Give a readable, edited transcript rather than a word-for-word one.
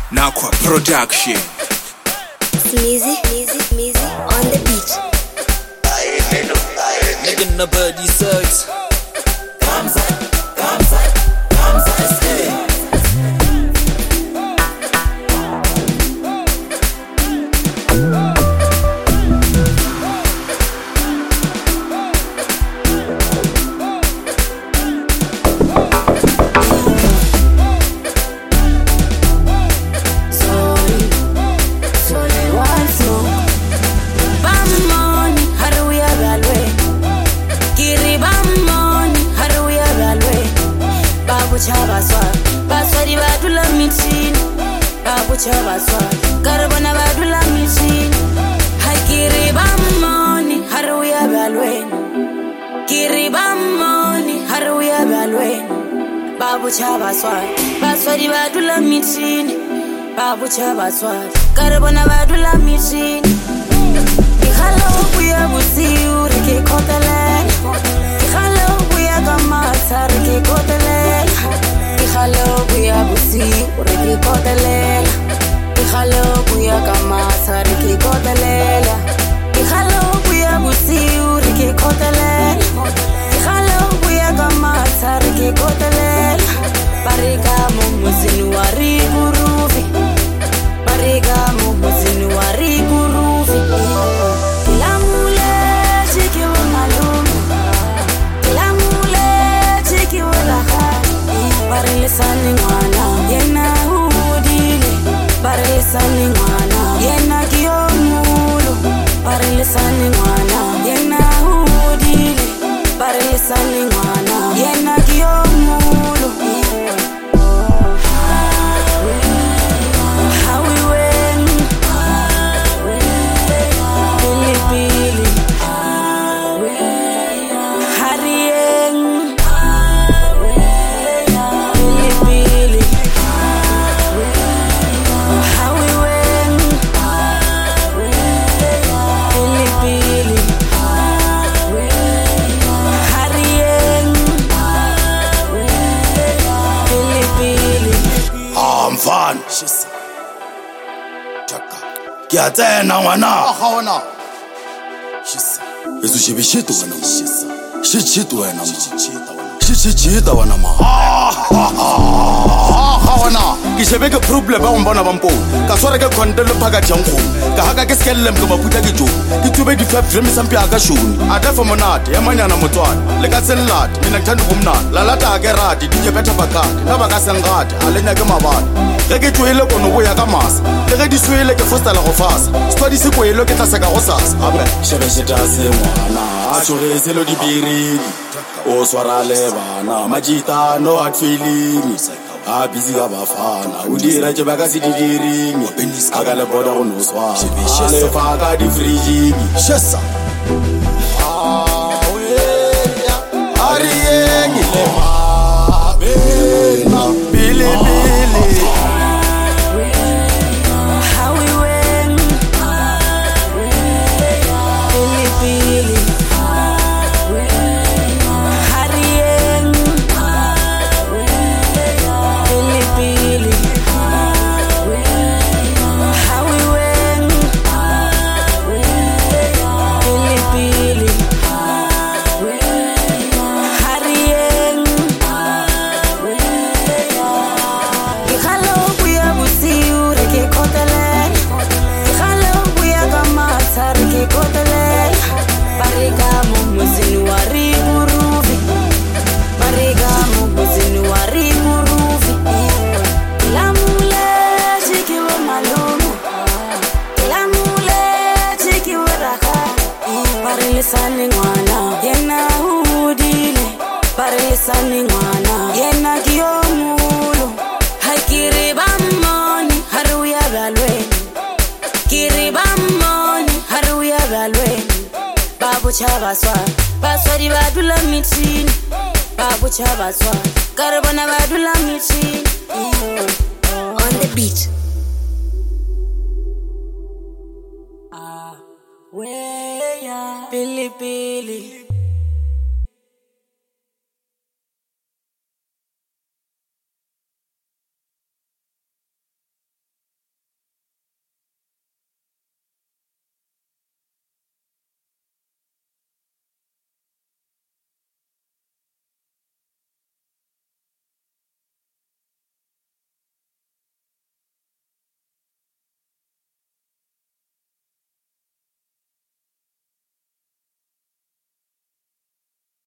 Nakwa Production. Smeezy on the beat. Making the birdie sucks. Kamza. Baswadi badula mixin babucha baswadi karabona badula mixin hakiri bamoni haruya balweni kiri bamoni haruya balweni babucha baswadi badula mixin babucha baswadi karabona badula mixin ikhala ubuya busiuri ke kotelela ikhala ubuya kamasa ke kotelela Ikhalo buya busi ureke kodelela Ikhalo buya kamasa reke kodelela Ikhalo buya busi ureke kodelela Ikhalo buya kamasa reke kodelela Barika mumuzinu wari guruvi Barika mumuzinu wari guruvi Kilamule chiki wa malumu Kilamule chiki wa lahari Barele sani ngwana yena udile Barele sani ngwana yena kiyomulu Barele sani ngwana yena udile Barele sani ngwana yena kiyomulu Hawi wen Pili Hariyeng Mfana Kia tsena ngwana Ahona. Yesu shibishito wana Shichito wana ma Shichita wana ma Ahona. Ke shebe ke problem ba mbona ba mpo ka swara ke khondelo phaka tjanggo ka haka ke skellem ke maputa ke jo ke tube di 5 dreams sampi aka shuni ata for monate ya manyana motswana le ka tsellat mina ngithanda kumnana la lata ke rati di ke betha bakati na baka sengati alenya ke mabala ge ke tsoile kono go ya ka masa le ge di swele ke fostela go fasa stodi se kwelo ke tla seka go sasa abe shebe sheta se ngwana a tshore selo di biridi o swara le bana majita no hard feelings a busy ga bafana o dira tse ba ka se di diring a ka le boda go no swa le fa ka di fridge shesa ariyeng le ma bena bili Sani ngwana yena udile Barele sani ngwana yena kiyomulu Hakiri bamoni haruya balweni Kiri bamoni haruya balweni Babucha baswadi badula mixin Babucha baswadi karabona badula mixin On the beat. Pili